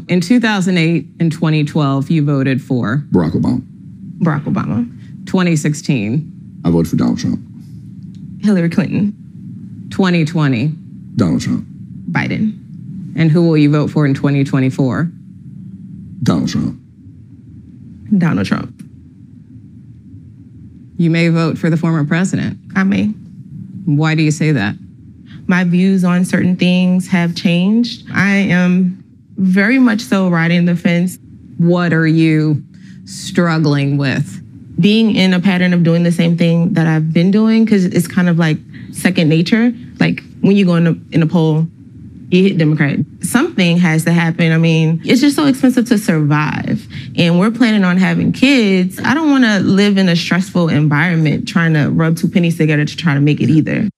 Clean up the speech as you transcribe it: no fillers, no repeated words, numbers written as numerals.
in 2008 and 2012, you voted for? Barack Obama. Barack Obama. 2016? I voted for Donald Trump. Hillary Clinton. 2020? Donald Trump. Biden. And who will you vote for in 2024? Donald Trump. Donald Trump. You may vote for the former president. I may. Why do you say that? My views on certain things have changed. I am very much so riding the fence. What are you struggling with? Being in a pattern of doing the same thing that I've been doing, because it's kind of like second nature. Like when you go in a poll, you hit Democrat. Something has to happen. I mean, it's just so expensive to survive. And we're planning on having kids. I don't want to live in a stressful environment trying to rub two pennies together to try to make it either.